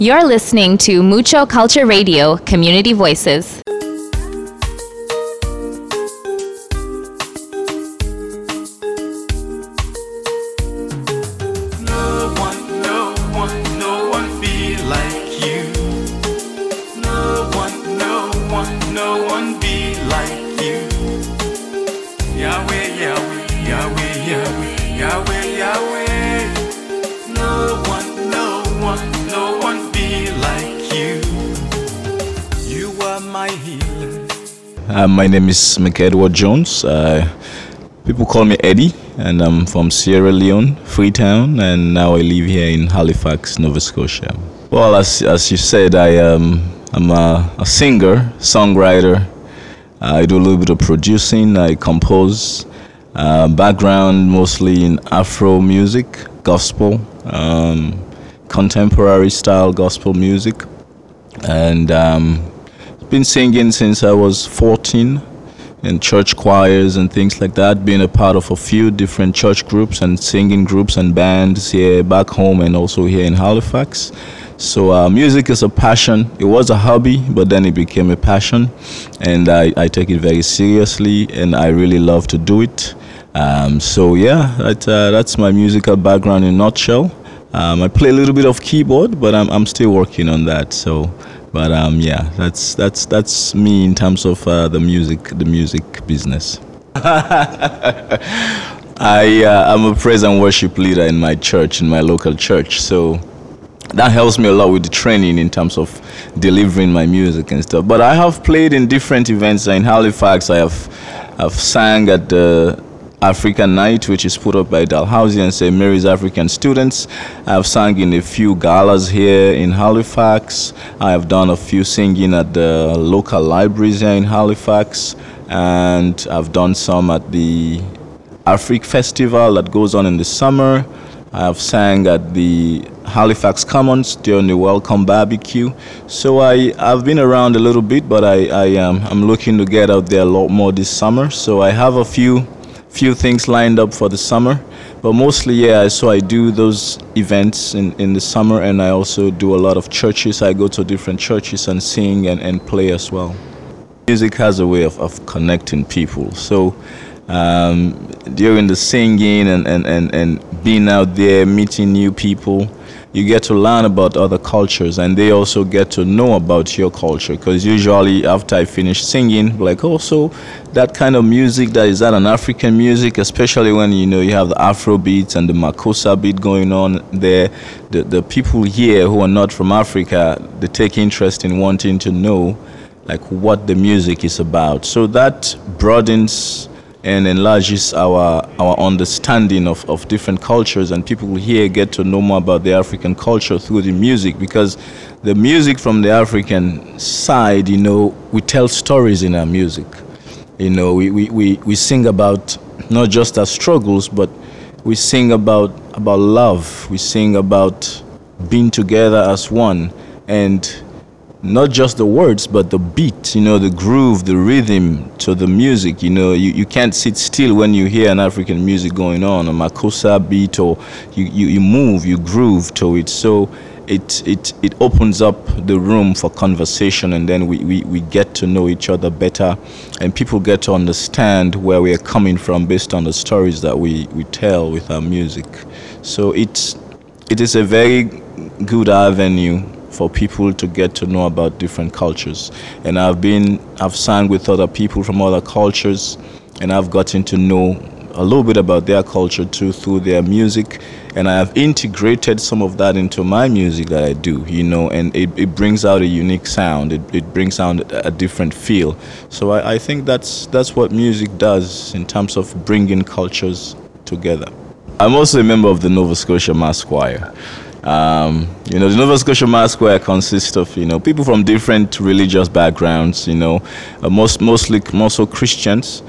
You're listening to Mucho Culture Radio, Community Voices. My name is Mike Edward Jones. People call me Eddie, and I'm from Sierra Leone, Freetown, and now I live here in Halifax, Nova Scotia. Well, as you said, I'm a singer, songwriter. I do a little bit of producing. I compose. Background mostly in Afro music, gospel, contemporary style gospel music, and been singing since I was 14 in church choirs and things like that, being a part of a few different church groups and singing groups and bands here back home and also here in Halifax. So music is a passion. It was a hobby, but then it became a passion, and I take it very seriously, and I really love to do it. So yeah, that's my musical background in a nutshell. I play a little bit of keyboard, but I'm still working on that. So. But yeah, that's me in terms of the music business. I'm a praise and worship leader in my church, in my local church. So that helps me a lot with the training in terms of delivering my music and stuff. But I have played in different events in Halifax. I've sang at the African Night, which is put up by Dalhousie and St. Mary's African students. I've sung in a few galas here in Halifax. I have done a few singing at the local libraries here in Halifax, and I've done some at the Afrique Festival that goes on in the summer. I have sang at the Halifax Commons during the Welcome Barbecue. So I've been around a little bit, but I'm looking to get out there a lot more this summer. So I have a few things lined up for the summer, but mostly, yeah, so I do those events in the summer, and I also do a lot of churches. I go to different churches and sing and play as well. Music has a way of connecting people. So during the singing and being out there, meeting new people, you get to learn about other cultures, and they also get to know about your culture, because usually after I finish singing, like, oh, so that kind of music, is that an African music, especially when you have the Afro beats and the Makossa beat going on there. The people here who are not from Africa, they take interest in wanting to know like what the music is about. So that broadens and enlarges our understanding of different cultures, and people here get to know more about the African culture through the music, because the music from the African side, we tell stories in our music. We sing about not just our struggles, but we sing about love. We sing about being together as one, and not just the words, but the beat, the groove, the rhythm to the music. You can't sit still when you hear an African music going on, a Makossa beat, or you move, you groove to it. So it opens up the room for conversation, and then we get to know each other better, and people get to understand where we are coming from based on the stories that we tell with our music. So it is a very good avenue for people to get to know about different cultures. And I've sung with other people from other cultures, and I've gotten to know a little bit about their culture too through their music, and I have integrated some of that into my music that I do, and it brings out a unique sound. It brings out a different feel. So I think that's what music does in terms of bringing cultures together. I'm also a member of the Nova Scotia Mass Choir. The Nova Scotia Mass Choir consists of people from different religious backgrounds, mostly also Christians,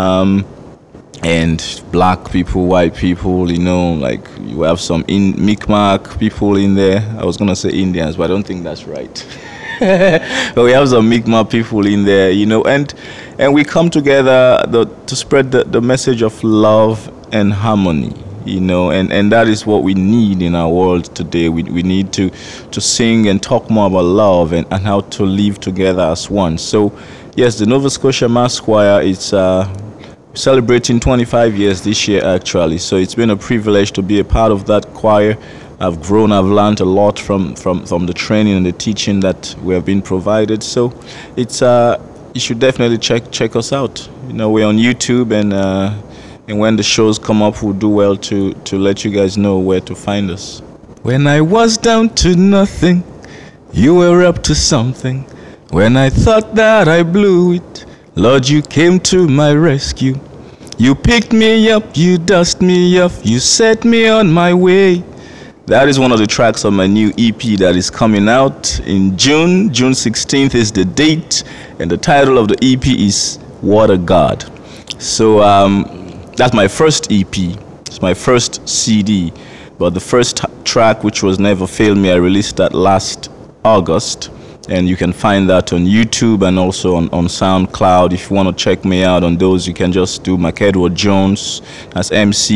and black people, white people, like you have some Mi'kmaq people in there. I was gonna say Indians, but I don't think that's right. But we have some Mi'kmaq people in there, and we come together to spread the message of love and harmony. and that is what we need in our world today. We need to sing and talk more about love and how to live together as one. So yes, the Nova Scotia Mass Choir is celebrating 25 years this year, actually. So it's been a privilege to be a part of that choir. I've grown, I've learned a lot from the training and the teaching that we have been provided. So it's you should definitely check us out. We're on YouTube, and when the shows come up, we'll do well to let you guys know where to find us. When I was down to nothing, you were up to something. When I thought that I blew it, Lord, you came to my rescue. You picked me up, you dust me off, you set me on my way. That is one of the tracks on my new EP that is coming out in June. June 16th is the date, and the title of the EP is What a God. So that's my first EP. It's my first CD. But the first track, which was Never Fail Me, I released that last August. And you can find that on YouTube and also on SoundCloud. If you want to check me out on those, you can just do McEdward Jones. That's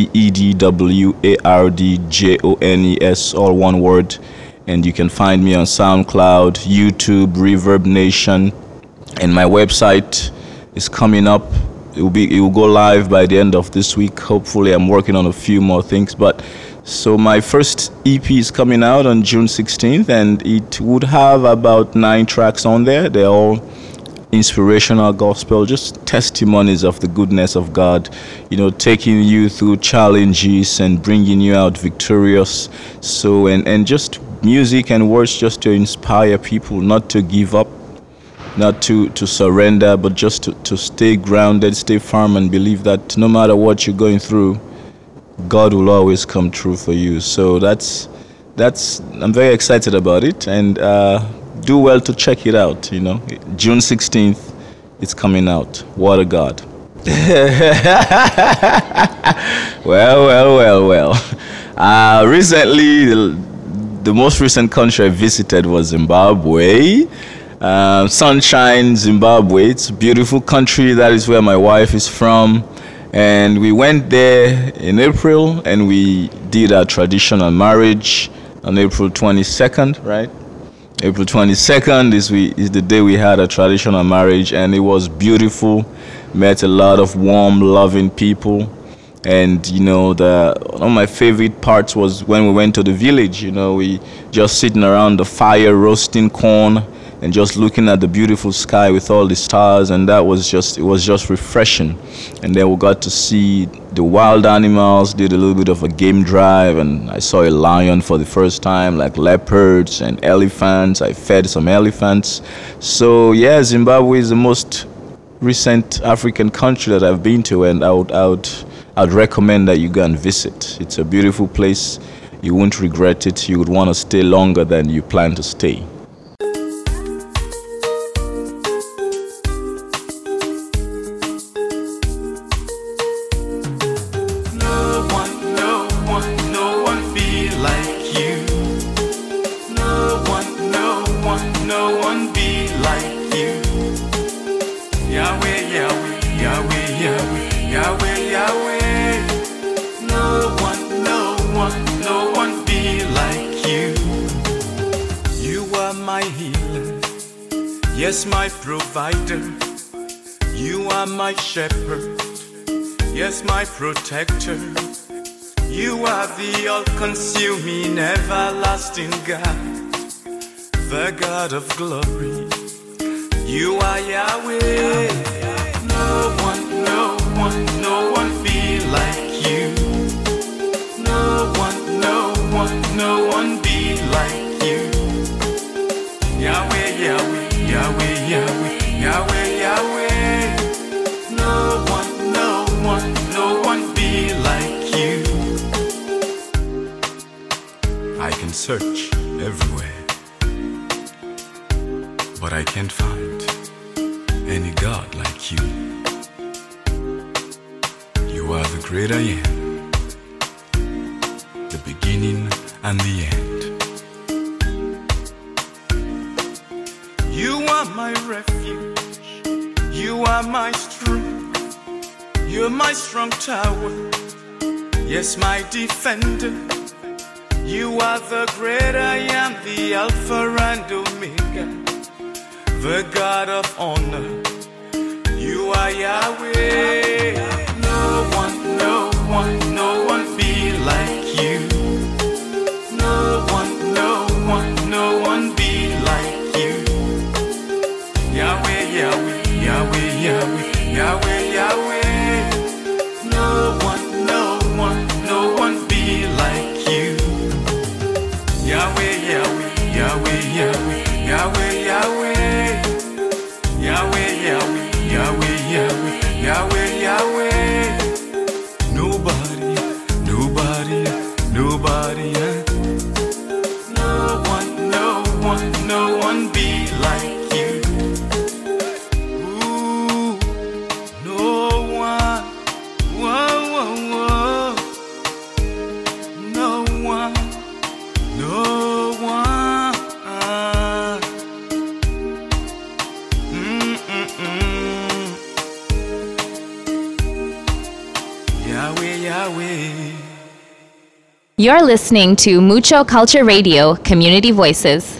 McEdwardJones, all one word. And you can find me on SoundCloud, YouTube, Reverb Nation. And my website is coming up. It will go live by the end of this week. Hopefully, I'm working on a few more things. So my first EP is coming out on June 16th, and it would have about 9 tracks on there. They're all inspirational gospel, just testimonies of the goodness of God, taking you through challenges and bringing you out victorious. So, and just music and words just to inspire people not to give up, not to surrender, but just to stay grounded, stay firm, and believe that no matter what you're going through, God will always come true for you. So that's I'm very excited about it, and do well to check it out. June 16th, it's coming out. What a God. Well. Recently, the most recent country I visited was Zimbabwe. Sunshine, Zimbabwe. It's a beautiful country. That is where my wife is from. And we went there in April, and we did our traditional marriage on April 22nd, right? April 22nd is the day we had a traditional marriage, and it was beautiful. Met a lot of warm, loving people. And, one of my favorite parts was when we went to the village. We just sitting around the fire, roasting corn, and just looking at the beautiful sky with all the stars, and it was just refreshing. And then we got to see the wild animals, did a little bit of a game drive, and I saw a lion for the first time, like leopards and elephants. I fed some elephants. So yeah, Zimbabwe is the most recent African country that I've been to, and I'd recommend that you go and visit. It's a beautiful place. You won't regret it. You would want to stay longer than you plan to stay. Yes, my provider, you are my shepherd. Yes, my protector, you are the all-consuming, everlasting God, the God of glory. You are Yahweh. No one be like you. No one be like you. Yahweh, Yahweh. Yahweh, Yahweh, Yahweh, Yahweh. No one be like you. I can search everywhere, but I can't find any God like you. You are the great I am, the beginning and the end. You are my refuge, you are my strength, you're my strong tower, Yes, my defender. You are the great I am, the Alpha and Omega, the God of honor. You are Yahweh. No one, no one, no one be like you. No one, no one, no one be like you. Yahweh, Yahweh, Yahweh, Yahweh, Yahweh, Yahweh. No one, no one, no one be like you. Yahweh, Yahweh, Yahweh, Yahweh, Yahweh, Yahweh. Yahweh, Yahweh, Yahweh, Yahweh, Yahweh, Yahweh. Nobody, nobody, nobody. No one, no one, no one be like you. Ooh, no one. Whoa, whoa, whoa. No one, no one. Yahweh, Yahweh. You're listening to Mucho Culture Radio, Community Voices.